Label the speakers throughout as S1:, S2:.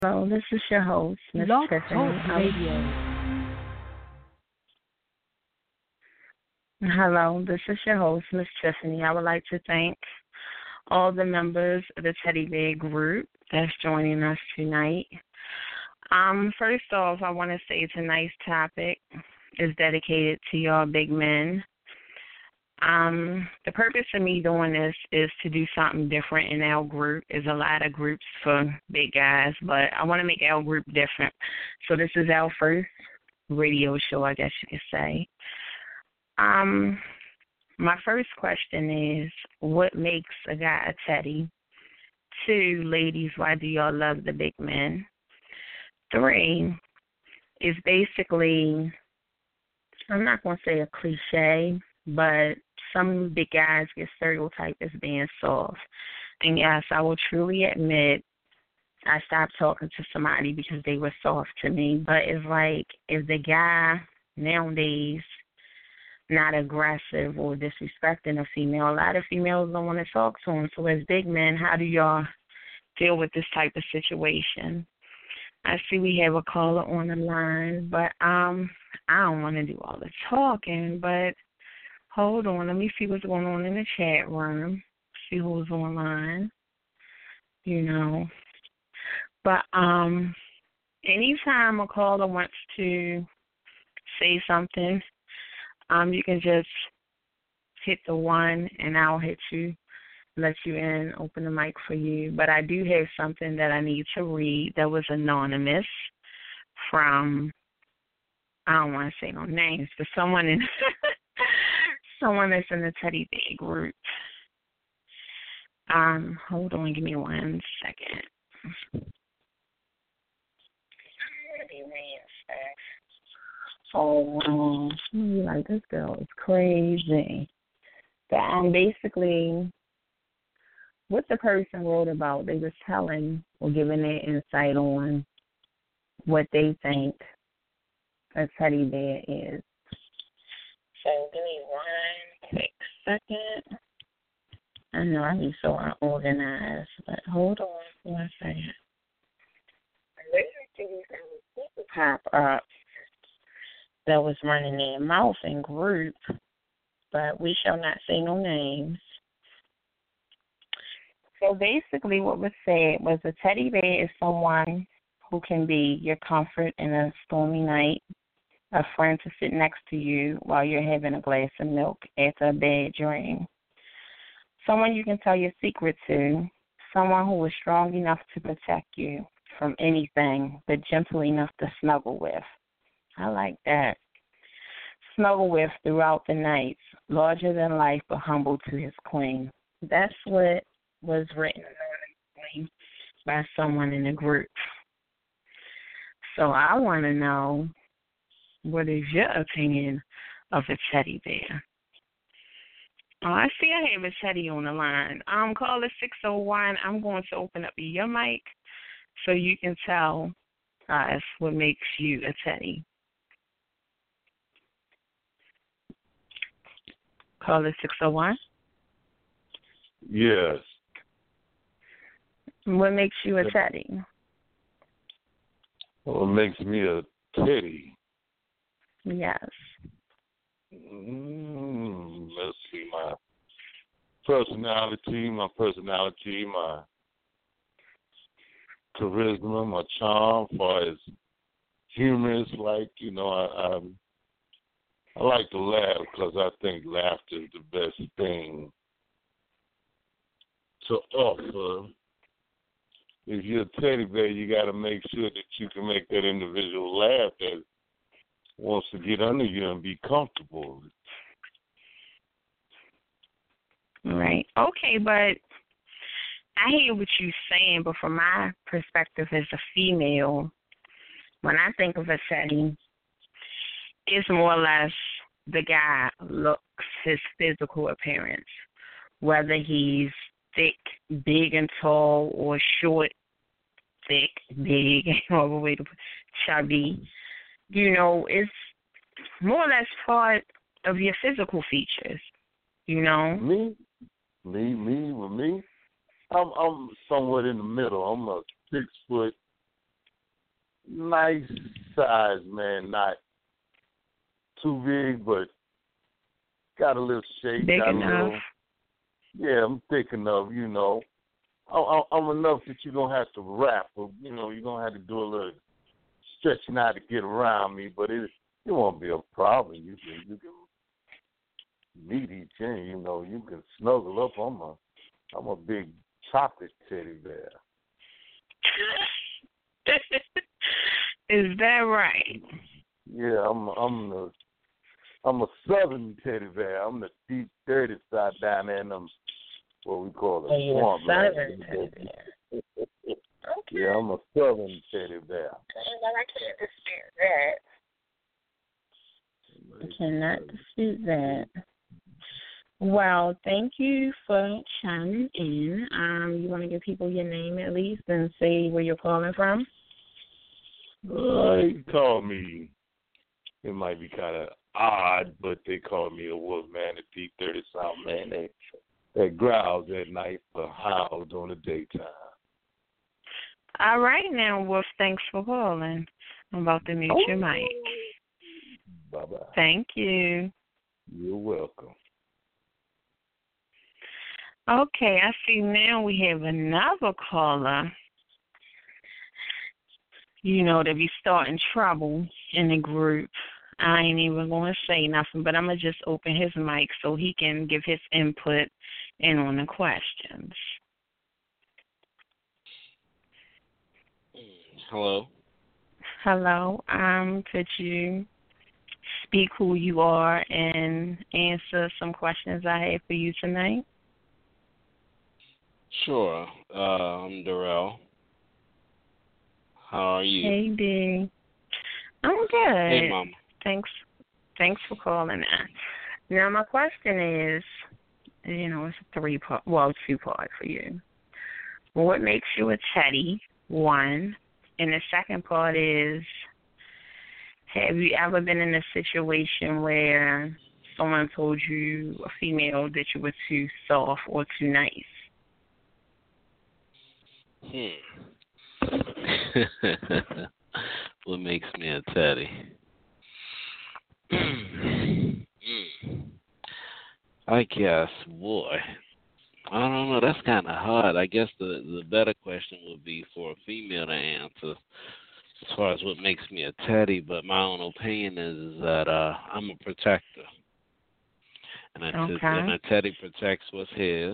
S1: Hello, this is your host, Miss
S2: Blog
S1: Tiffany.
S2: Talk Radio.
S1: Hello, this is your host, Miss Tiffany. I would like to thank all the members of the Teddy Bear group that's joining us tonight. First off, I want to say tonight's topic is dedicated to y'all big men. The purpose of me doing this is to do something different in our group. There's a lot of groups for big guys, but I want to make our group different. So this is our first radio show, I guess you could say. My first question is, what makes a guy a teddy? 2, ladies, why do y'all love the big men? 3 is basically, I'm not going to say a cliche, but some big guys get stereotyped as being soft. And yes, I will truly admit I stopped talking to somebody because they were soft to me. But it's like if the guy nowadays not aggressive or disrespecting a female, a lot of females don't want to talk to him. So as big men, how do y'all deal with this type of situation? I see we have a caller on the line, but I don't want to do all the talking, but hold on, let me see what's going on in the chat room, see who's online, But anytime a caller wants to say something, you can just hit the 1 and I'll hit you, let you in, open the mic for you. But I do have something that I need to read that was anonymous from, I don't want to say no names, but someone that's in the Teddy Bear group. Hold on, give me 1 second. Oh, like this girl is crazy. But basically, what the person wrote about, they was telling or giving their insight on what they think a teddy bear is. So give me 1 quick second. I know I be so unorganized, but hold on for 1 second. Later, people pop up that was running their mouth in group, but we shall not say no names. So basically what was said was a teddy bear is someone who can be your comfort in a stormy night, a friend to sit next to you while you're having a glass of milk after a bad dream, someone you can tell your secret to, someone who is strong enough to protect you from anything, but gentle enough to snuggle with. I like that. Snuggle with throughout the nights, larger than life but humble to his queen. That's what was written by someone in the group. So I want to know, what is your opinion of a teddy bear? Oh, I see I have a teddy on the line. Caller 601, I'm going to open up your mic so you can tell us what makes you a teddy. Caller 601.
S3: Yes.
S1: What makes you a teddy?
S3: What makes me a teddy?
S1: Yes.
S3: Let's see, my personality, my charisma, my charm, as far as humorous, I like to laugh because I think laughter is the best thing to offer. If you're a teddy bear, you got to make sure that you can make that individual laugh that wants to get under you and be comfortable.
S1: Right. Okay, but I hear what you're saying, but from my perspective as a female, when I think of a teddy, it's more or less the guy looks, his physical appearance, whether he's thick, big and tall, or short, thick, big, all the way to chubby. It's more or less part of your physical features,
S3: Me? I'm somewhat in the middle. I'm a 6 foot nice size, man. Not too big, but got a little shape.
S1: Big
S3: got
S1: enough.
S3: Yeah, I'm thick enough, you know. I'm enough that you're going to have to wrap, or, you know, you're going to have to do a little stretching out to get around me, but it won't be a problem. You can meet each other, you know. You can snuggle up. I'm a big chocolate teddy bear.
S1: Is that right?
S3: Yeah, I'm a southern teddy bear. I'm the deep, dirty side down there in them, what we call the swamp.
S1: Southern teddy bear. Okay.
S3: Yeah, I'm a southern teddy bear.
S1: I can't dispute that. I cannot dispute that. Well, thank you for chiming in. You want to give people your name at least and say where you're calling from?
S3: They call me, it might be kind of odd, but they call me a wolf man, a deep, dirty south man. They growls at night but howls during the daytime.
S1: All right now, Wolf, thanks for calling. I'm about to mute your mic.
S3: Bye-bye.
S1: Thank you.
S3: You're welcome.
S1: Okay, I see now we have another caller. You know, to be starting trouble in the group. I ain't even going to say nothing, but I'm going to just open his mic so he can give his input in on the questions.
S2: Hello.
S1: Hello. Could you speak who you are and answer some questions I have for you tonight?
S2: Sure. I'm Darrell. How are you?
S1: Hey, D. I'm good.
S2: Hey, Mama.
S1: Thanks for calling in. Now, my question is, you know, it's a two-part for you. What makes you a teddy? One. And the second part is, have you ever been in a situation where someone told you, a female, that you were too soft or too nice?
S2: What makes me a teddy? I guess, boy, I don't know. That's kind of hard. I guess the better question would be for a female to answer as far as what makes me a teddy. But my own opinion is that I'm a protector, and a teddy protects what's his.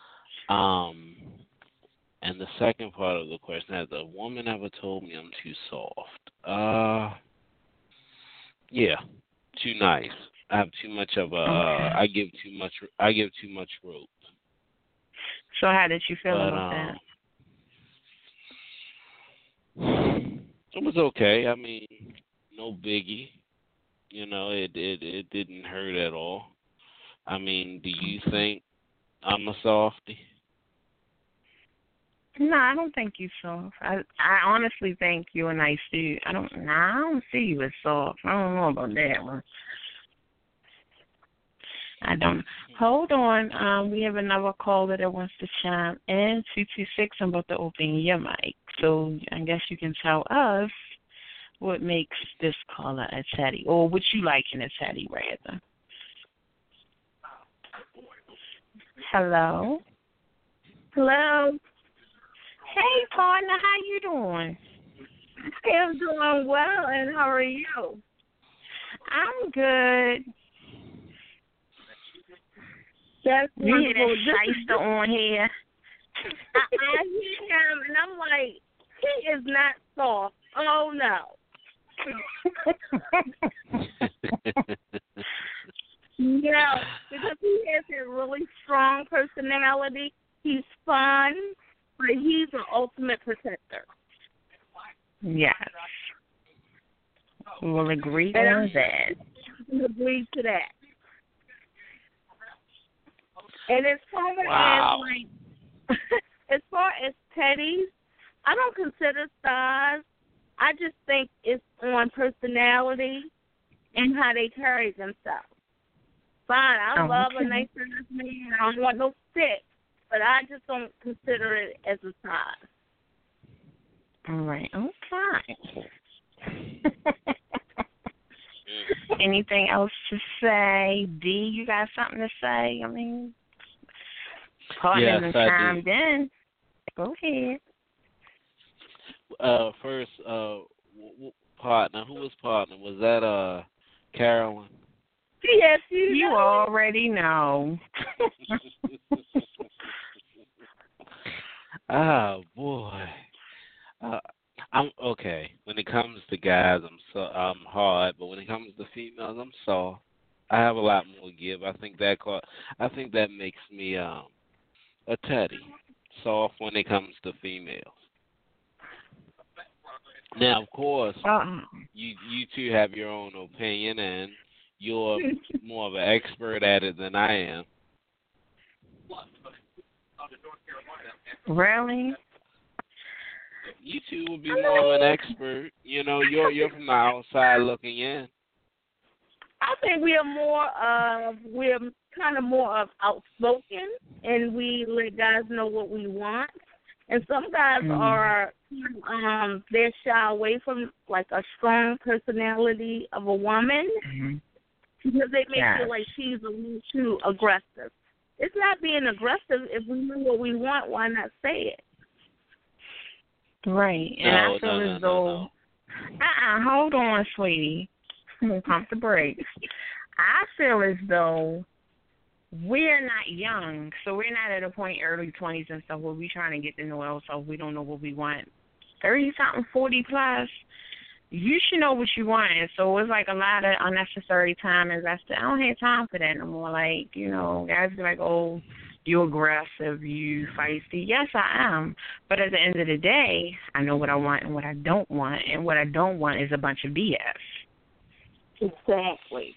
S2: And the second part of the question, has a woman ever told me I'm too soft? Yeah, too nice. I have too much of a. I give too much rope.
S1: So how did you feel about that?
S2: It was okay. I mean, no biggie. You know, it didn't hurt at all. I mean, do you think I'm a softie?
S1: No, I don't think you soft. I honestly think you're a nice dude. I don't see you as soft. I don't know about that one. I don't. Hold on. We have another caller that wants to chime in. 226. I'm about to open your mic. So I guess you can tell us what makes this caller a teddy, or what you like in a teddy, rather. Hello? Hello? Hey, partner, how you doing? I'm doing well, and how are you? I'm good.
S4: That's
S1: you hear
S4: wonderful.
S1: that shyster on here?
S4: I hear him, and I'm like, he is not soft. Oh, no. No, because he has a really strong personality. He's fun, but he's an ultimate protector.
S1: Yes. We'll agree on that.
S4: We'll agree to that. And as far as teddies, I don't consider size. I just think it's on personality and how they carry themselves. Fine, I love a nice man. I don't want no stick, but I just don't consider it as a size.
S1: All right. Okay. anything else to say? D, you got something to say? I mean, partners and chimed in. Go ahead.
S2: First, partner. Who was partner? Was that Carolyn?
S4: Yes,
S1: you
S4: know.
S1: already know.
S2: Oh boy. I'm okay. When it comes to guys, I'm hard, but when it comes to females, I'm soft. I have a lot more to give. I think that makes me a teddy, soft when it comes to females. Now, of course, you two have your own opinion, and you're more of an expert at it than I am.
S1: Really?
S2: You two would be more of an expert. You know, you're from the outside looking in.
S4: I think we're kind of more of outspoken, and we let guys know what we want. And some guys are, they're shy away from like a strong personality of a woman because they may feel like she's a little too aggressive. It's not being aggressive. If we know what we want, why not say it?
S1: Right. And I feel as though, hold on, sweetie. Pump the brakes. I feel as though we're not young, so we're not at a point early 20s and stuff where we're trying to get to know ourselves. We don't know what we want. 30-something, 40+, you should know what you want. And so it's like a lot of unnecessary time invested. I don't have time for that no more. Like, you know, guys be like, oh, you aggressive, you feisty. Yes, I am. But at the end of the day, I know what I want and what I don't want. And what I don't want is a bunch of BS.
S4: Exactly.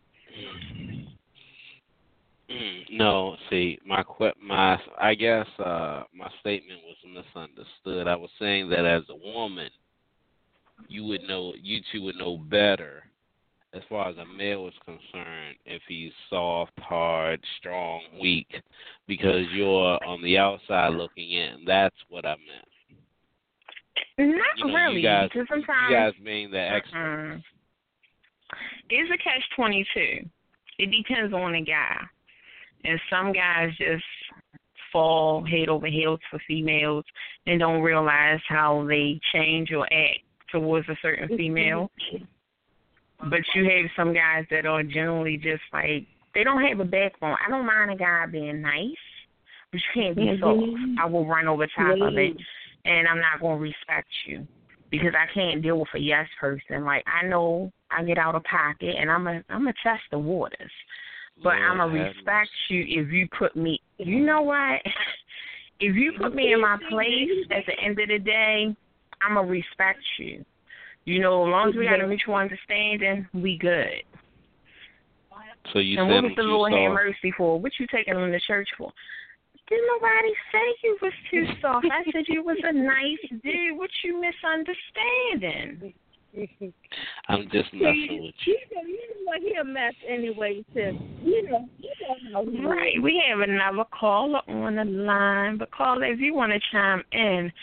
S2: No, see, my I guess my statement was misunderstood. I was saying that as a woman, you two would know better as far as a male is concerned if he's soft, hard, strong, weak, because you're on the outside looking in. That's what I meant.
S1: Not really.
S2: You guys being the experts.
S1: It's a catch-22. It depends on the guy. And some guys just fall head over heels for females and don't realize how they change or act towards a certain female. But you have some guys that are generally just like, they don't have a backbone. I don't mind a guy being nice, but you can't be soft. I will run over top of it, and I'm not going to respect you because I can't deal with a yes person. Like, I know I get out of pocket, and I'm a test the waters. But I'm going to respect you if you put me, you know what? If you put me in my place at the end of the day, I'm going to respect you. You know, as long as we got a mutual understanding, we good.
S2: So you
S1: and
S2: said
S1: what was the Lord have mercy for? What you taking them to church for? Didn't nobody say you was too soft. I said you was a nice dude. What you misunderstanding?
S2: I'm just messing with you.
S4: You know what, he a mess anyway, too. You know.
S1: Right. We have another caller on the line. But caller, if you want to chime in,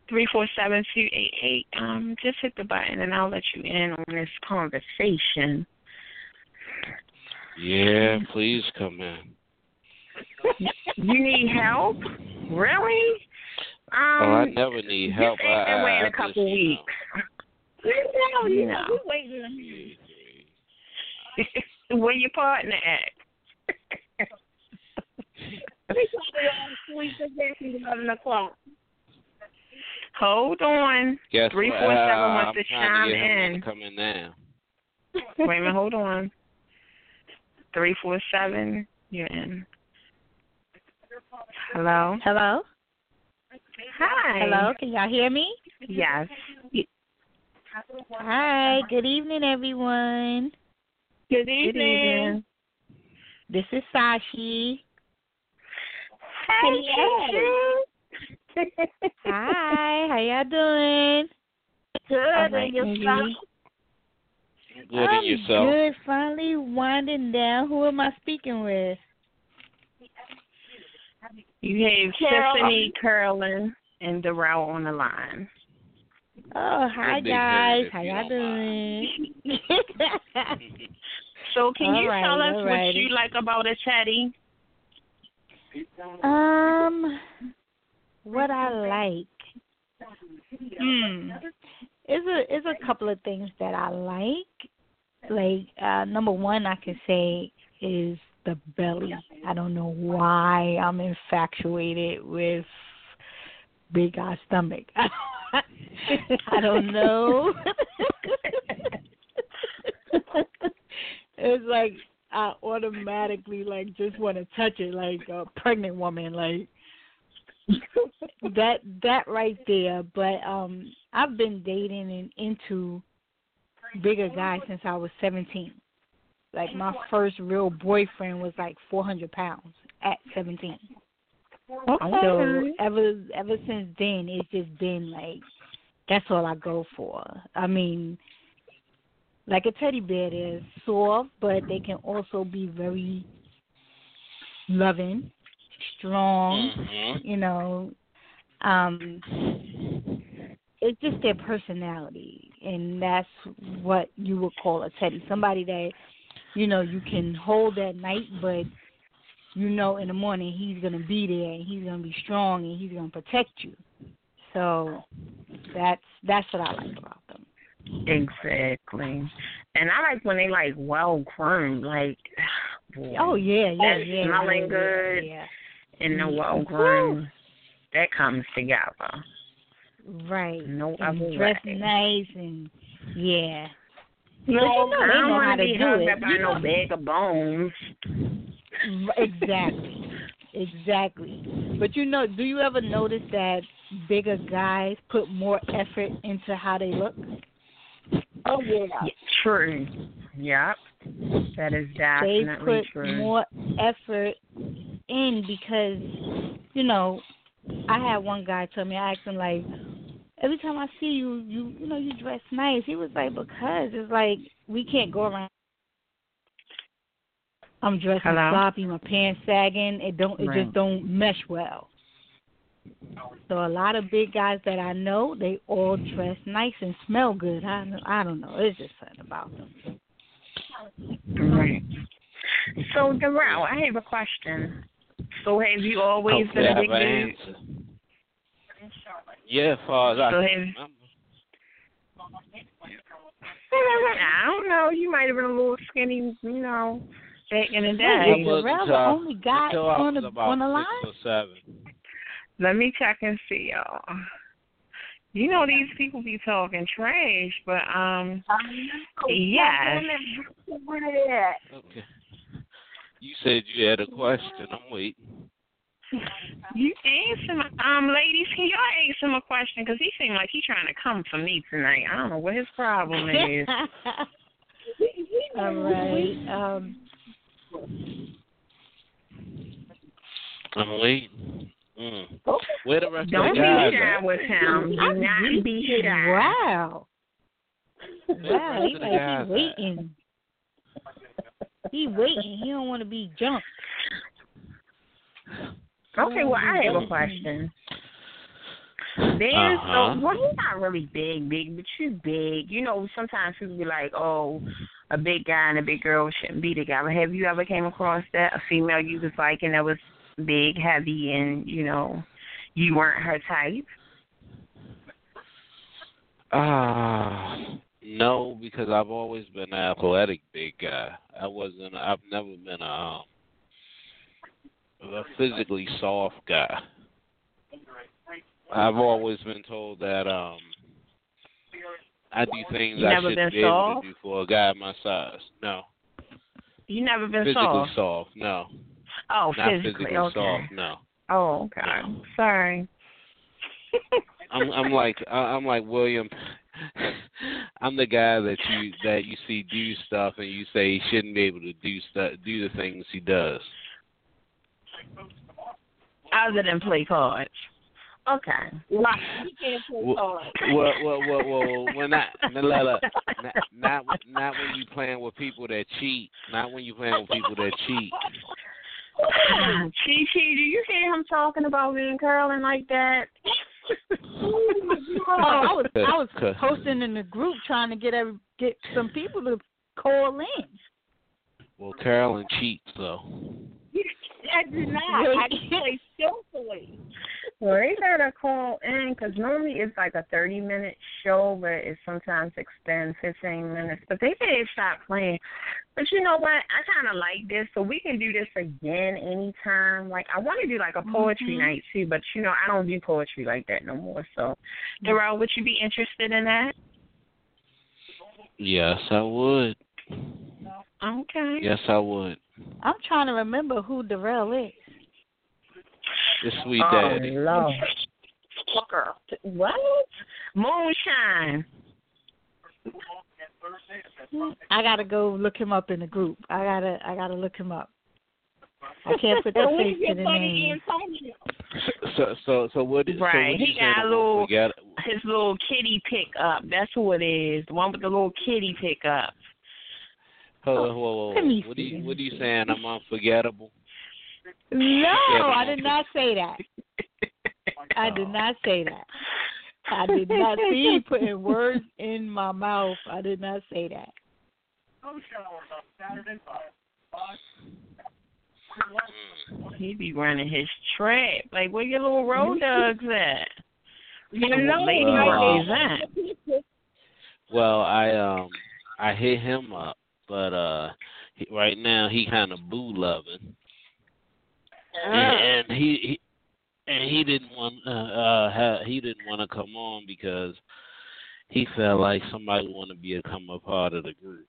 S1: 347-288, just hit the button and I'll let you in on this conversation.
S2: Yeah, please come in.
S1: You need help? Really?
S2: I never need help.
S1: I wait a couple weeks.
S4: You know, we're waiting.
S1: Where your partner at?
S4: We probably on sleep exactly 11 o'clock.
S1: Hold on. 347 wants to chime in.
S2: Come in now.
S1: Wait a minute, hold on. 347, you're in. Hello?
S5: Hello?
S1: Hi.
S5: Hello, can y'all hear me?
S1: Yes.
S5: Hi, good evening, everyone.
S4: Good evening.
S5: This is Sashi.
S1: Hey,
S5: Hi, how y'all doing?
S4: Good, and yourself?
S2: Good, and yourself?
S5: Good, finally winding down. Who am I speaking with?
S1: You have Tiffany, Carolyn, and Darrell on the line.
S5: Oh, hi
S2: Big Head,
S5: guys.
S2: if
S5: How
S2: you
S5: y'all
S2: don't
S5: doing?
S1: So can you tell us what
S5: alrighty.
S1: you like about a teddy?
S5: What I like. It's a couple of things that I like. Like number one, I can say is the belly. I don't know why I'm infatuated with big ass stomach. I don't know. It's like I automatically like just want to touch it like a pregnant woman, like that right there. But I've been dating and into bigger guys since I was 17. Like my first real boyfriend was like 400 pounds at 17. So ever since then, it's just been like that's all I go for. I mean, like a teddy bear, they're soft, but they can also be very loving, strong.
S2: Mm-hmm.
S5: You know, it's just their personality, and that's what you would call a teddy. Somebody that you know you can hold at night, but you know in the morning he's gonna be there and he's gonna be strong and he's gonna protect you. So that's what I like about them.
S1: Exactly. And I like when they like well groomed, like boy,
S5: Oh yeah,
S1: smelling good
S5: yeah.
S1: and the well groomed that comes together.
S5: Right.
S1: No
S5: and
S1: other
S5: dress
S1: way.
S5: nice and yeah.
S1: No,
S5: But you know
S1: I
S5: they
S1: don't
S5: know
S1: want
S5: how
S1: to
S5: to
S1: be
S5: do
S1: hugged
S5: it.
S1: up by no bag of bones.
S5: Exactly. But you know, do you ever notice that bigger guys put more effort into how they look?
S4: Oh, yeah.
S1: True. Yep. That is
S5: They
S1: definitely
S5: put
S1: true.
S5: more effort in because, you know, I had one guy tell me, I asked him, like, every time I see you, you know, you dress nice. He was like, because it's like we can't go around. I'm dressing sloppy, my pants sagging. It just don't mesh well. So a lot of big guys that I know, they all dress nice and smell good. I don't know. It's just something about them.
S1: Right. So, Darrell, I have a question. So, have you always been a big dude?
S2: Answer. Yeah, as far as I can remember.
S1: I don't know. You might have been a little skinny, you know, back in the day.
S5: Hey, Darrell, the only guy on the line?
S2: 6 or 7.
S1: Let me check and see, y'all. You know these people be talking trash, but yes.
S2: Okay. You said you had a question. I'm waiting.
S1: You answer my, ladies, can y'all ask him a question? Because he seemed like he's trying to come for me tonight. I don't know what his problem is.
S5: All right.
S2: I'm waiting. Where the rest
S1: Don't
S2: of the guys
S1: be shy
S2: at?
S1: with him. Do not be shy.
S5: Wow.
S2: Where the rest of the guys
S5: He's waiting. He waiting. He don't want to be jumped.
S1: Okay, well, I have a question. There's well, he's not really big, but you big. You know, sometimes people be like, oh, a big guy and a big girl shouldn't be together. Have you ever came across that? A female you was liking that was big, heavy, and, you know, you weren't her type?
S2: No, because I've always been an athletic big guy. I've never been a physically soft guy. I've always been told that I do things I shouldn't be able to do for a guy my size. No.
S1: You never been
S2: physically soft? No.
S1: Oh,
S2: not
S1: physically
S2: okay. Soft, no.
S1: Oh, okay. No. Sorry.
S2: I'm like William. I'm the guy that you see do stuff and you say he shouldn't be able to do the things he does.
S1: Other than play cards. Okay.
S4: Right. You can't play cards.
S2: Well, not when you playing with people that cheat. Not when you playing with people that cheat.
S1: Chi, do you hear him talking about being curling like that?
S5: I was posting in the group trying to get some people to call in.
S2: Well, Carolyn cheats, so.
S4: I do not. I play skillfully.
S1: Well, they gotta call in because normally it's like a 30-minute show, but it sometimes extends 15 minutes. But they did stop playing. But you know what? I kind of like this, so we can do this again anytime. Like, I want to do like a poetry night too, but you know, I don't do poetry like that no more. So, Darrell, would you be interested in that?
S2: Yes, I would.
S1: Okay.
S2: Yes, I would.
S5: I'm trying to remember who Darrell is.
S2: The Sweet Daddy.
S1: Oh, Lord. What? Moonshine.
S5: I gotta go look him up in the group. I gotta look him up. I can't put the face to the name.
S2: So what is
S1: right?
S2: So
S1: he got his little kitty pickup. That's who it is. The one with the little kitty pickup.
S2: Whoa. What are you saying? I'm unforgettable?
S5: No, I did not say that. I did not say that. I did not see you putting words in my mouth. I did not say that.
S1: He be running his trap. Like, where your little road dogs at?
S4: You know,
S1: lady represent.
S2: Well, I hit him up, but right now he kind of boo loving, and he didn't want to come on because he felt like somebody want to become a part of the group.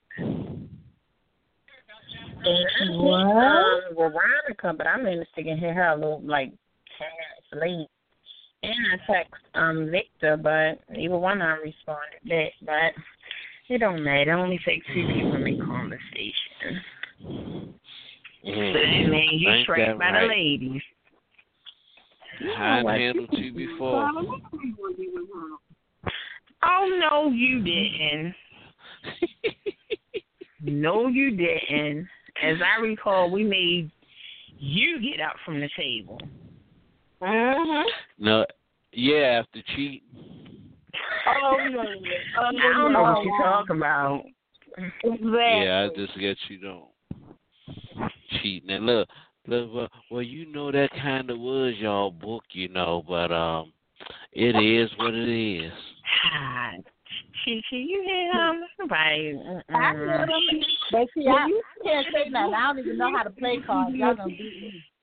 S1: What? Veronica, but I managed to hit her a little, like, 10 minutes late. And I text Victor, but either one of them responded back. But it don't matter. It only takes 2 people to make conversation. So that means you trapped by the ladies.
S2: I've handled you before.
S1: Oh, no, you didn't. No, you didn't. As I recall, we made you get up from the table.
S2: No, yeah, after cheating.
S4: Oh, no.
S1: I don't know what you're talking about.
S2: Yeah, I just guess you don't. Cheating. And look, well, you know that kind of was y'all book, you know, but it is what it is.
S1: Chi, you hear him? Right.
S5: I hear him. But see, you can't say nothing. I don't even know how to play cards. Y'all gonna beat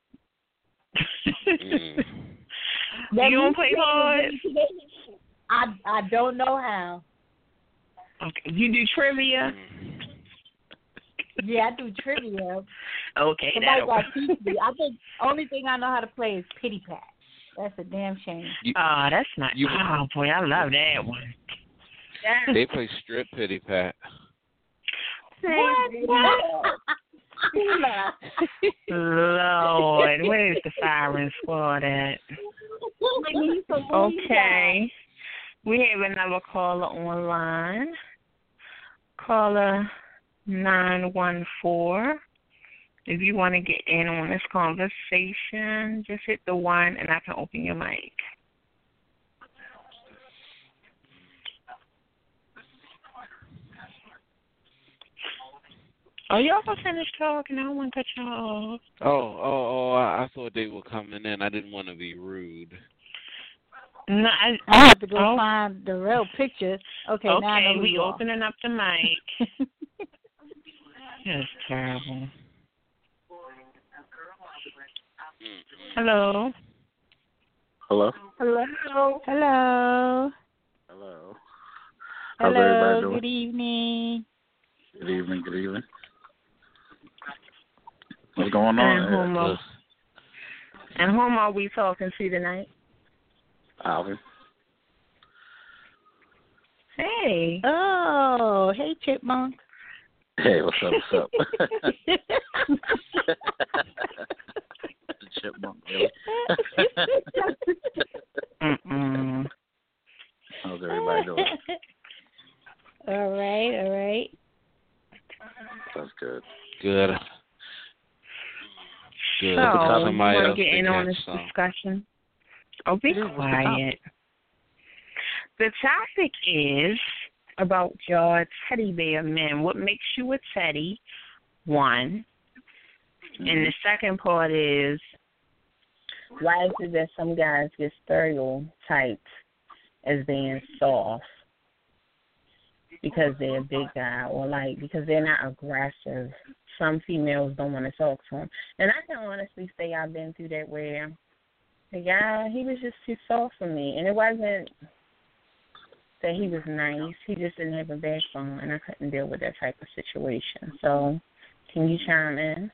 S5: me.
S1: You don't play cards?
S5: I don't know how.
S1: Okay. You do trivia?
S5: Yeah, I do trivia.
S1: Okay,
S5: somebody got to teach me. I think only thing I know how to play is Pity Pat. That's a damn shame.
S1: That's not. Oh boy, I love that one.
S2: They play strip Pity Pat.
S1: What? Lord, where's the firing squad at? Okay. We have another caller online. Caller 914. If you want to get in on this conversation, just hit the 1 and I can open your mic. Are y'all gonna finish talking? I don't want to cut y'all off.
S2: Oh, I thought they were coming in. I didn't want to be rude.
S1: No,
S5: I have to go find the real picture. Okay, now I know
S1: we opening up the mic. That's terrible. Hello.
S3: Hello.
S5: Hello. Hello.
S3: Hello.
S5: How's everybody doing? Good evening.
S3: Good evening. Good evening. What's going on?
S1: And whom are we talking to tonight?
S3: Alvin.
S1: Hey.
S5: Oh, hey, Chipmunk.
S3: Hey, what's up? Chipmunk, really? How's everybody doing?
S5: All right.
S3: That's good.
S2: Good.
S1: So, you want to get in on this discussion? Oh, be quiet. The topic is about your teddy bear men. What makes you a teddy? One. And the second part is, why is it that some guys get stereotyped as being soft because they're a big guy, or like because they're not aggressive? Some females don't want to talk to them. And I can honestly say I've been through that where the guy, he was just too soft for me. And it wasn't that he was nice. He just didn't have a backbone, and I couldn't deal with that type of situation. So can you chime in?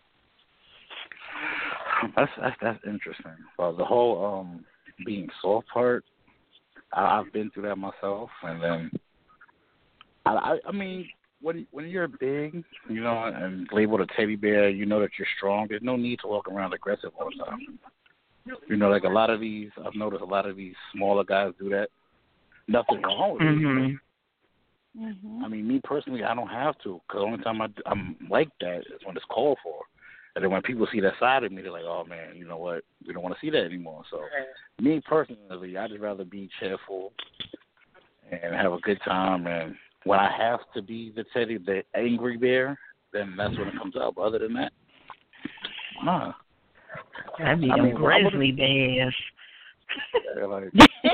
S6: That's interesting. Well, the whole being soft part, I've been through that myself, and then I mean, when you're big, you know, and labeled a teddy bear, you know that you're strong. There's no need to walk around aggressive all the time. You know, like I've noticed a lot of these smaller guys do that. Nothing wrong with it. I mean, me personally, I don't have to, because the only time I'm like that is when it's called for. And then when people see that side of me, they're like, oh, man, you know what? We don't want to see that anymore. So me personally, I'd just rather be cheerful and have a good time. And when I have to be the angry bear, then that's when it comes out. But other than that, nah.
S1: That'd be them grizzly bears.
S6: Like,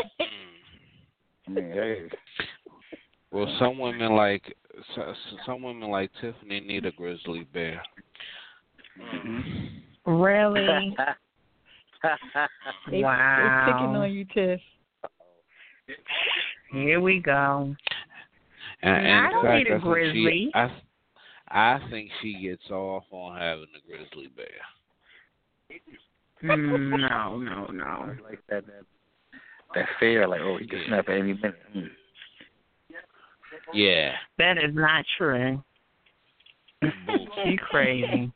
S6: I mean, hey.
S2: Well, some women like Tiffany need a grizzly bear.
S1: Really?
S5: Wow. They're picking on you, Tiff.
S1: Here we go.
S2: And
S1: I don't need a grizzly.
S2: I think she gets off on having a grizzly bear.
S1: No.
S6: Like that fear, like, oh, he can snap at any minute.
S2: Yeah.
S1: That is not true. You crazy.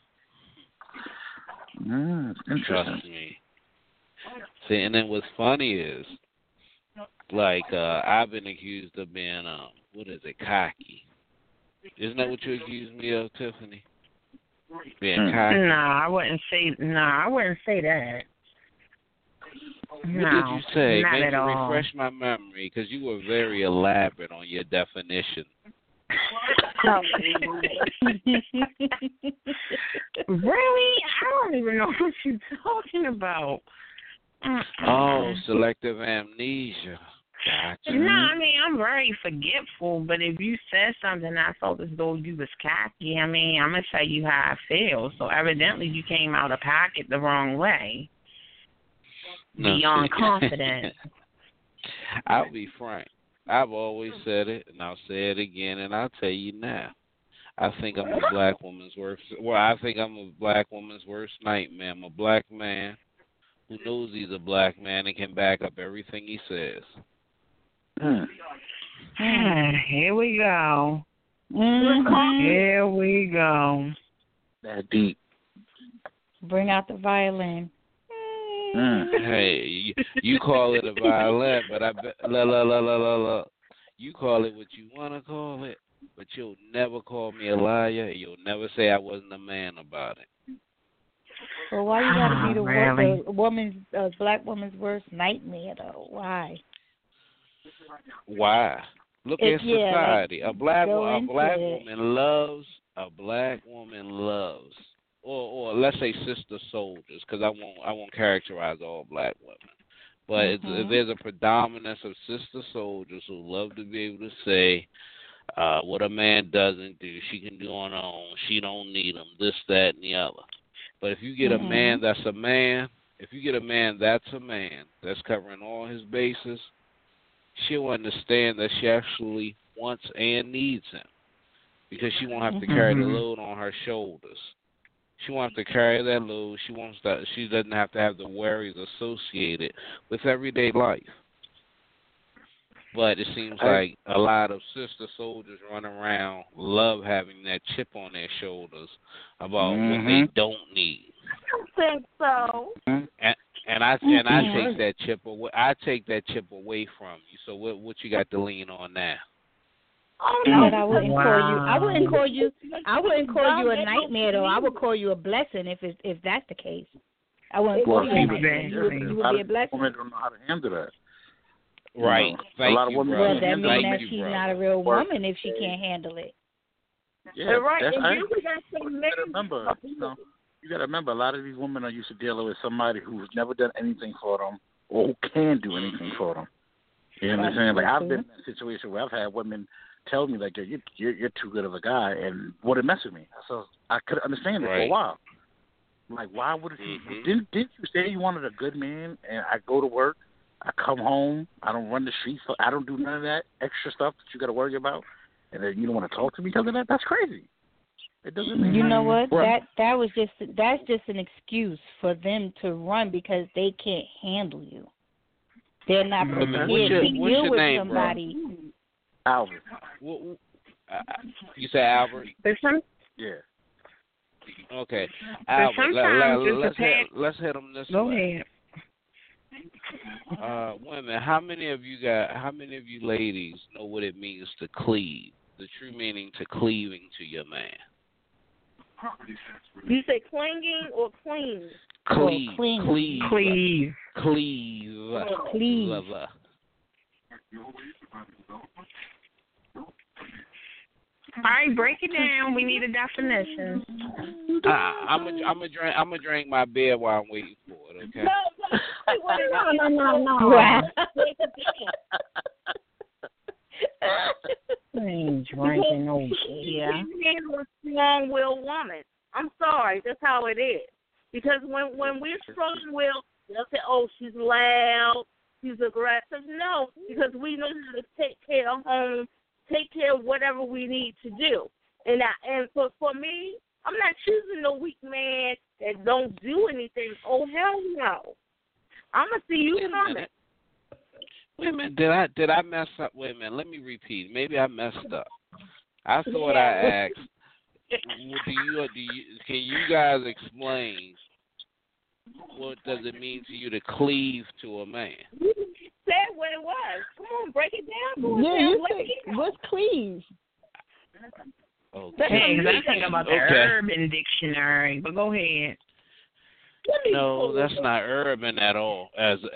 S2: Trust me. See, and then what's funny is, like, I've been accused of being, cocky. Isn't that what you accused me of, Tiffany? Being cocky?
S1: No, I wouldn't say that.
S2: What did you say?
S1: Not
S2: Maybe
S1: at all.
S2: Refresh my memory, because you were very elaborate on your definition.
S1: Really? I don't even know what you're talking about.
S2: Oh, selective amnesia. Gotcha.
S1: No, I mean, I'm very forgetful, but if you said something I felt as though you was cocky, I mean, I'm going to tell you how I feel. So evidently you came out of pocket the wrong way.
S2: No.
S1: Beyond confident.
S2: I'll be frank. I've always said it, and I'll say it again, and I'll tell you now. I think I'm a black woman's worst. Well, I think I'm a black woman's worst nightmare. I'm a black man who knows he's a black man and can back up everything he says.
S1: Here we go. Here we go.
S6: That deep.
S5: Bring out the violin.
S2: Hey, you call it a violin, but I bet you call it what you want to call it, but you'll never call me a liar. You'll never say I wasn't a man about it.
S5: Well, why you gotta be
S1: really?
S5: the black woman's worst nightmare though? Why?
S2: Why? Look at society.
S5: Like,
S2: a black woman loves. Or let's say sister soldiers, because I won't characterize all black women, but there's a predominance of sister soldiers who love to be able to say what a man doesn't do, she can do on her own. She don't need him. This, that, and the other. But if you get a man that's a man, that's covering all his bases, she'll understand that she actually wants and needs him, because she won't have to carry the load on her shoulders. She wants to carry that load. She doesn't have to have the worries associated with everyday life. But it seems like a lot of sister soldiers run around, love having that chip on their shoulders about what they don't need.
S4: I don't think so.
S2: And I take that chip away. I take that chip away from you. So what you got to lean on now?
S4: Oh no!
S5: But I wouldn't call you a nightmare though. I would call you a blessing if that's the case. I wouldn't call you a nightmare. You would be a blessing.
S6: Women don't know how to handle that.
S2: Right.
S6: You know,
S2: Thank
S6: a lot
S2: you,
S6: of women.
S2: brother.
S5: Well, that means that
S2: you,
S5: she's
S2: brother.
S5: not a real
S6: Work.
S5: woman if she can't handle it.
S6: Yeah,
S4: Right,
S6: that's,
S4: and
S6: I,
S4: then we got some
S6: you
S4: men.
S6: gotta remember, you gotta remember, a lot of these women are used to dealing with somebody who's never done anything for them or who can do anything for them. You know what I'm saying? Like, I've been in a situation where I've had women tell me, like, you're too good of a guy, and would it mess with me? So I could understand it for a while. Like, why would it? Didn't you say you wanted a good man? And I go to work, I come home, I don't run the streets, I don't do none of that extra stuff that you got to worry about, and then you don't want to talk to me because of that? That's crazy. It doesn't make
S5: You know
S6: sense.
S5: what? That's just an excuse for them to run because they can't handle you. They're not prepared to deal with
S2: name,
S5: somebody.
S6: Albert.
S2: You say Albert?
S6: Yeah.
S2: Okay, Albert. Let's hit him this
S1: Go
S2: way.
S1: ahead.
S2: Women, how many of you ladies know what it means to cleave? The true meaning to cleaving to your man.
S4: You say clinging or clean?
S2: Cleave.
S1: Please.
S2: Cleave.
S1: All right, break it down. We need a definition.
S2: I'm a drink my beer while I'm waiting for it. Okay.
S4: No.
S1: Wow. I ain't drinking no beer.
S4: Handle a strong-willed woman. I'm sorry, that's how it is. Because when we're strong-willed, they'll say, "Oh, she's loud, she's aggressive." No, because we know how to take care of home, take care of whatever we need to do. And for me, I'm not choosing no weak man that don't do anything. Oh, hell no. I'm gonna see you coming.
S2: Wait a minute, did I mess up? Wait a minute, let me repeat. Maybe I messed up. I thought I asked. Can you guys explain what does it mean to you to cleave to a man?
S4: You said what it was. Come on, break it down.
S5: What's cleave?
S2: Okay.
S1: I think about the Urban Dictionary, but go ahead.
S2: No, that's not urban at all.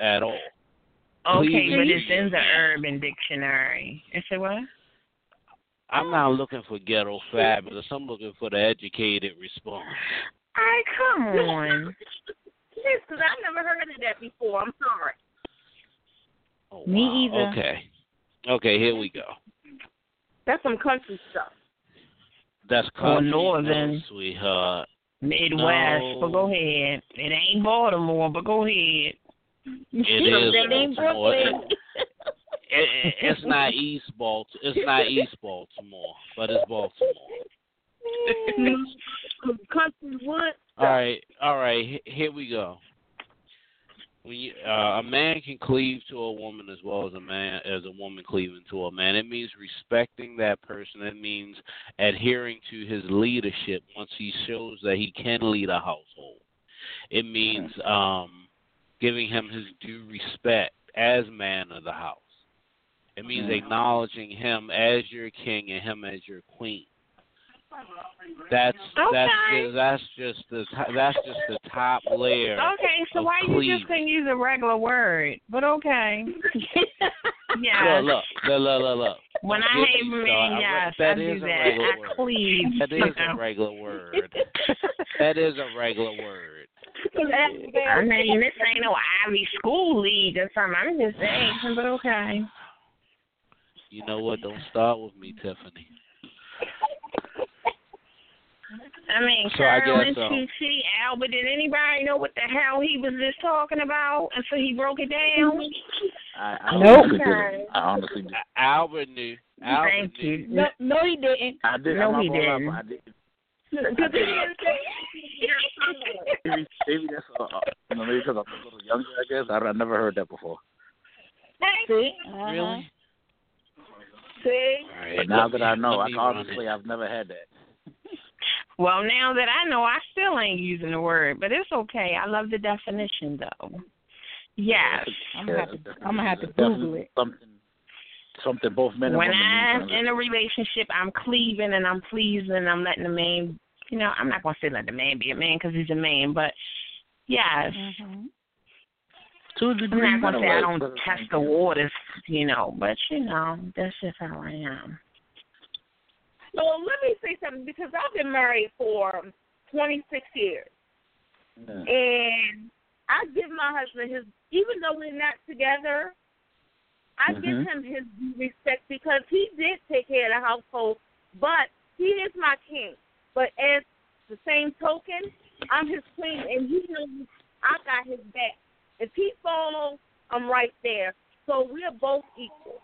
S1: Okay, but it's in the Urban Dictionary. And say what?
S2: I'm not looking for ghetto fabulous. I'm looking for the educated response.
S1: All right, come on.
S4: Yes, because I've never heard of that before. I'm sorry.
S2: Oh,
S5: Me
S2: wow.
S5: either.
S2: Okay, here we go.
S4: That's some country stuff.
S2: That's country,
S1: northern,
S2: sweetheart.
S1: Midwest,
S2: No.
S1: but go ahead. It ain't Baltimore, but go ahead.
S2: It is Baltimore.
S4: Brooklyn.
S2: It's not East Baltimore. It's not East Baltimore, but it's Baltimore.
S4: Country wood.
S2: All right. Here we go. When a man can cleave to a woman as well as a woman cleaving to a man. It means respecting that person. It means adhering to his leadership once he shows that he can lead a household. It means giving him his due respect as man of the house. It means acknowledging him as your king and him as your queen. That's just the top layer.
S1: Okay, so why
S2: cleaving.
S1: you just couldn't use a regular word? But okay. Yeah.
S2: Look.
S1: When I hate men, yes, I do that. I cleave.
S2: That is a regular word. That is a regular word.
S1: I mean, this ain't no Ivy School League or something. I'm just saying, but okay.
S2: You know what? Don't start with me, Tiffany.
S1: I mean,
S2: So I
S1: Carl
S2: guess
S1: and Chi, Albert, did anybody know what the hell he was just talking about until he broke it down?
S6: I
S5: Nope.
S6: honestly didn't. I honestly didn't.
S2: Albert knew.
S1: Thank you.
S5: No, he didn't.
S6: I did.
S1: No, he didn't.
S6: I did. Maybe that's maybe because I'm a little younger. I guess I never heard that before.
S5: See?
S2: Really?
S4: See?
S2: Right,
S6: But now that I know,
S2: let me
S6: honestly, I've never had that.
S1: Well, now that I know, I still ain't using the word, but it's okay. I love the definition, though. Yes.
S5: I'm gonna have to Google it.
S6: Something both men and
S1: When
S6: women
S1: I'm
S6: need to
S1: in a relationship, I'm cleaving and I'm pleasing and I'm letting the man, I'm not going to say let the man be a man because he's a man, but yes.
S5: Mm-hmm.
S6: To a
S1: I'm
S6: degree,
S1: not gonna say I
S6: right,
S1: don't
S6: but
S1: test the waters, but that's just how I am.
S4: So let me say something, because I've been married for 26 years.
S6: yeah.
S4: And I give my husband his, even though we're not together, I give him his respect because he did take care of the household, but he is my king. But as the same token, I'm his queen, and he knows I got his back. If he falls, I'm right there. So we're both equal.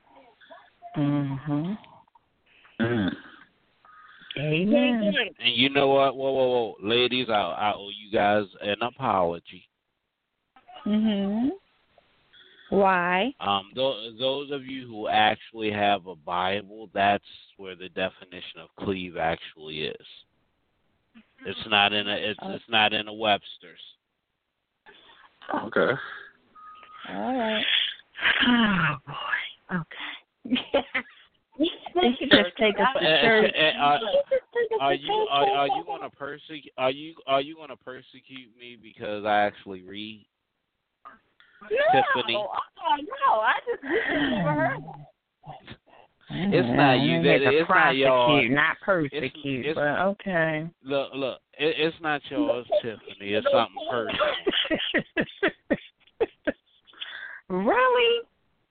S1: Mhm.
S6: Mm.
S1: Amen.
S2: And you know what? Whoa. Ladies, I owe you guys an apology.
S5: Mhm. Why?
S2: Those of you who actually have a Bible, that's where the definition of cleave actually is. It's not in a Webster's.
S6: Okay.
S5: All right.
S1: Oh boy. Okay. You could just take us to church.
S2: Are you gonna persecute? Are you gonna persecute me because I actually read? Tiffany.
S4: No, I just never heard of it.
S2: It's not you. It's not y'all.
S1: Not persecute.
S2: It's,
S1: but okay.
S2: Look. It's not yours, Tiffany. It's something personal.
S1: Really?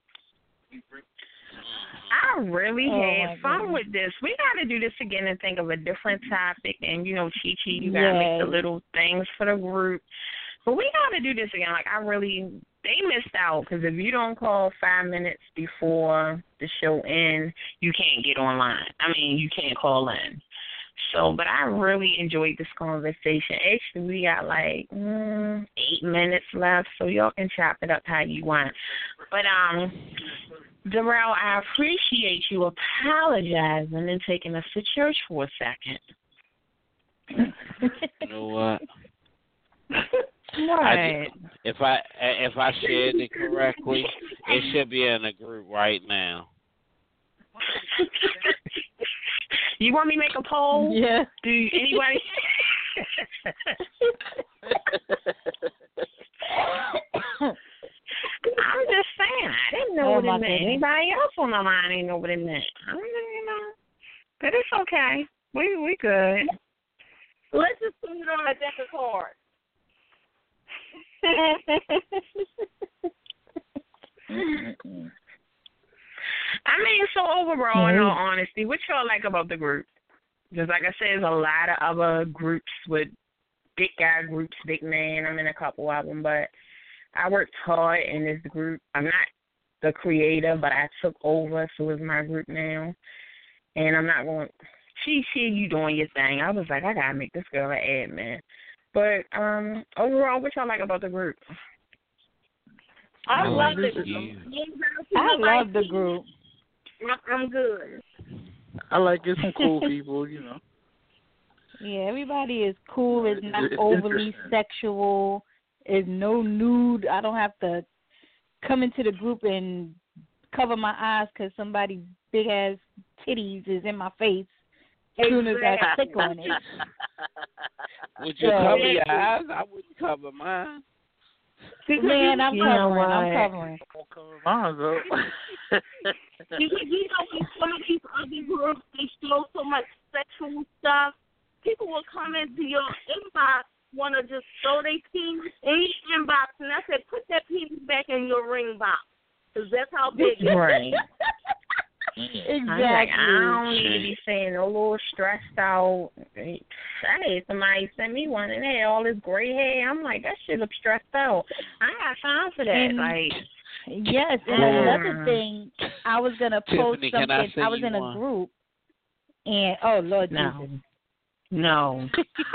S1: I really had fun
S5: goodness.
S1: with this. We got to do this again and think of a different topic. And, Chi-Chi, you got to make the little things for the group. But we got to do this again. They missed out because if you don't call 5 minutes before the show ends, you can't get online. You can't call in. So, but I really enjoyed this conversation. Actually, we got 8 minutes left, so y'all can chop it up how you want. But, Darrell, I appreciate you apologizing and taking us to church for a second.
S2: You know what?
S1: What?
S2: If I shared it correctly, it should be in a group right now.
S1: You want me to make a poll?
S5: Yeah.
S1: Do anybody? I'm just saying. I didn't know what it meant. Anybody else on the line ain't know what it meant. But it's okay. We good.
S4: Let's just put it on a deck of cards.
S1: So overall, in all honesty, what y'all like about the group? Because like I said, there's a lot of other groups with big guy groups, big man. I'm in a couple of them, but I worked hard in this group. I'm not the creator, but I took over, so it's my group now. And I'm not going, you doing your thing. I was like, I got to make this girl an admin. But overall, what y'all like about the group?
S4: I love the
S5: group.
S4: I'm good.
S6: I like it. Some cool people,
S5: Yeah, everybody is cool. It's not
S6: It's
S5: overly sexual. It's no nude. I don't have to come into the group and cover my eyes because somebody big ass titties is in my face as soon as I click on it.
S2: Would you cover your eyes? I wouldn't cover mine.
S5: Man, I'm covering. I'm covering.
S6: I'll cover mine, though.
S4: In some of these other groups, they show so much sexual stuff. People will come into your inbox, want to just throw their penis in your inbox, and I said, put that penis back in your ring box, because that's how big it is.
S1: Right.
S5: Exactly.
S1: I don't need to be saying a little stressed out. I had somebody send me one and they had all this gray hair. I'm like, that shit look stressed out. I ain't got time for that.
S5: Yes, and another thing, I was gonna post
S2: Tiffany,
S5: something. I was in a group, and oh Lord Jesus,
S1: no.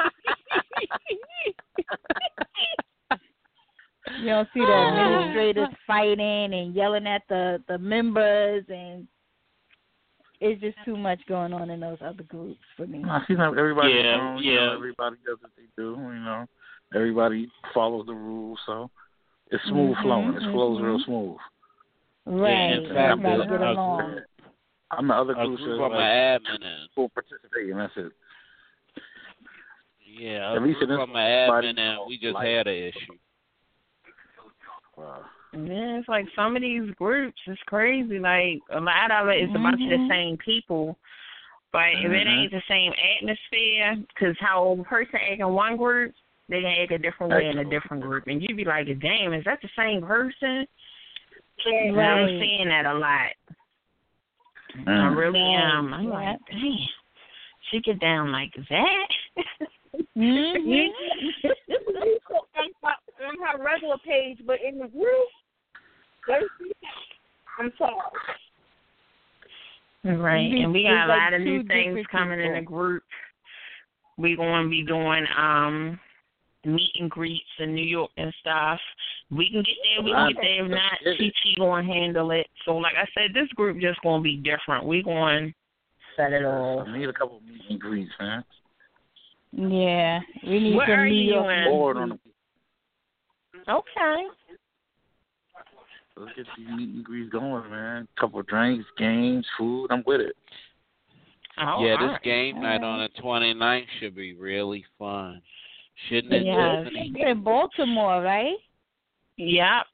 S5: You don't see the administrators fighting and yelling at the members, and it's just too much going on in those other groups for me.
S6: Everybody,
S2: yeah.
S6: Everybody does what they do. Everybody follows the rules, so it's smooth flowing. It flows real smooth.
S5: Right.
S2: Yeah, in fact,
S5: everybody get along.
S6: I'm the other group
S2: from my admin in.
S6: Full participating. That's it.
S2: Yeah, from my admin and we just had an issue.
S6: Wow.
S1: Yeah, it's like some of these groups is crazy. Like a lot of it is a bunch of the same people. But if it ain't the same atmosphere, because how a person act in one group, they can act a different way in a different group. And you be like, damn, is that the same person? And I'm seeing that a lot. I really am. I'm like, damn, she get down like that?
S4: On her regular page, but in the group, I'm sorry.
S1: Right, and we got a lot of new things coming in the group. We're going to be doing meet and greets in New York and stuff. We can get there, we can get there. If not, TT going to handle it. So, like I said, this group just going to be different. We're going to set it all.
S6: I need a couple of meet and greets, man.
S5: Yeah, we need
S1: Where
S5: some
S1: are
S5: New
S1: you
S5: York.
S1: in? Okay.
S6: Let's get these meet and greets going, man. Couple of drinks, games, food. I'm with it.
S2: Oh, yeah, this game night on the 29th should be really fun. Shouldn't it, Tiffany?
S5: You're in Baltimore, right?
S1: Yep.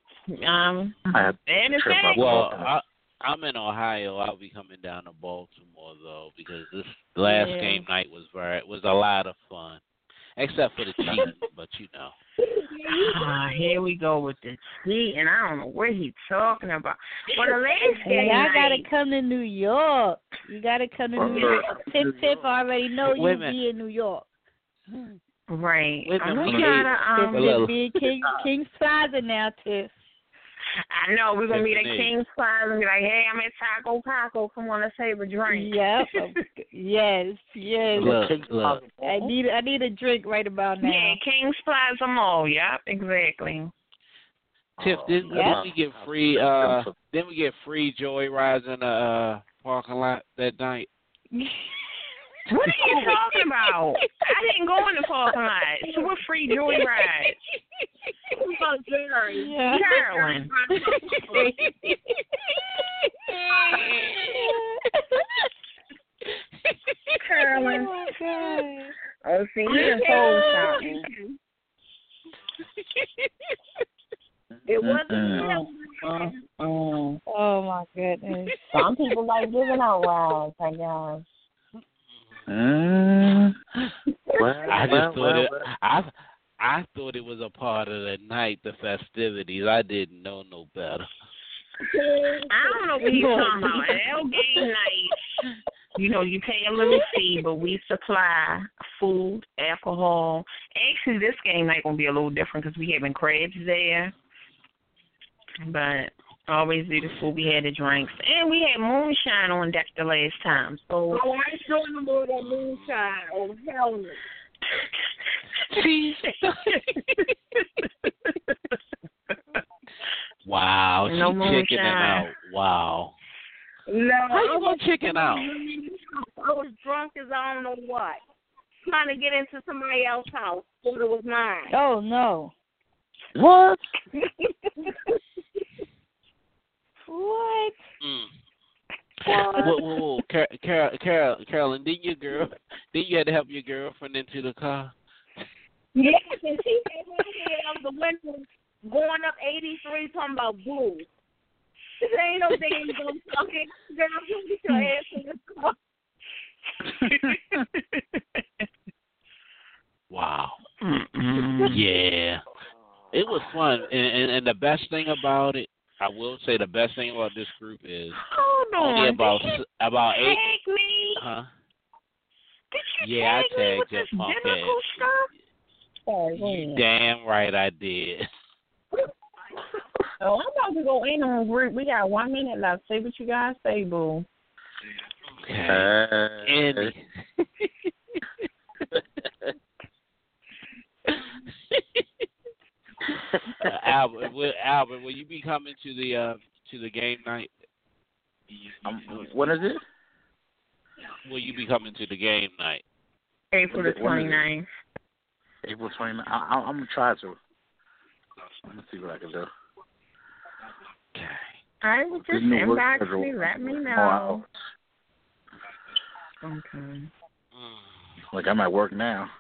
S2: Well, I'm in Ohio. I'll be coming down to Baltimore though, because this last game night was a lot of fun, except for the cheating. But you know.
S1: Here we go with the cheating. I don't know what he's talking about. Well, the last game
S5: y'all gotta come to New York. You gotta come to New York. Tiff already know you'll be in New York.
S1: Right.
S5: We gotta be King's Plaza now, Tiff.
S1: I know, we're going to be at King's Plaza and be like, hey, I'm at Taco. Come on, let's have a drink.
S5: Yep. Yes.
S2: Look.
S5: I need a drink right about now.
S1: Yeah, King's Plaza Mall. Yep, exactly.
S2: Tiff, didn't we get free joy rides in the parking lot that night?
S1: What are you talking about? I didn't go in the parking lot. So what free joy rides? Carolyn. Carolyn.
S5: Oh, my God.
S1: Oh, see, you done told something.
S4: It wasn't.
S5: Oh, my goodness.
S1: Some people like giving out rides, I guess.
S2: I thought it was a part of the night, the festivities. I didn't know no better.
S1: I don't know what you're talking about. L game night, you pay a little fee, but we supply food, alcohol. Actually, this game night gonna be a little different because we having crabs there. But always do the food. We had the drinks, and we had moonshine on deck the last time. So
S4: I ain't showing them all that moonshine. Oh hell no.
S2: Wow, she's chickening out. Wow.
S4: No,
S2: how you gonna chicken out?
S4: I was drunk as I don't know what. Trying to get into somebody else's house. Thought it was mine.
S5: Oh no.
S6: What?
S5: What?
S2: Whoa. Carolyn, didn't you have to help your girlfriend into the car?
S4: Yes, and she came out of the window going up 83 talking about boo. There ain't no thing you gonna fucking girl, you get your ass in the car.
S2: Wow. Yeah. It was fun. And the best thing about it, I will say the best thing about this group is only about 8.
S1: Me?
S2: Huh?
S1: Did you tag
S2: I
S1: me with
S2: tagged your
S1: this
S2: punk
S1: biblical
S2: ass.
S1: stuff?
S2: Damn right I did.
S1: I'm about to go in on a group. We got 1 minute left. Say what you guys say, boo.
S2: Andy. Albert, will you be coming to the game night?
S6: When is it?
S2: Will you be coming to the game night?
S1: April the 29th.
S6: April 29th. I'm gonna try to. I'm gonna see what I can do.
S2: Okay.
S1: All right, well, just inbox me. Let me know. Okay.
S6: Like I'm at work now.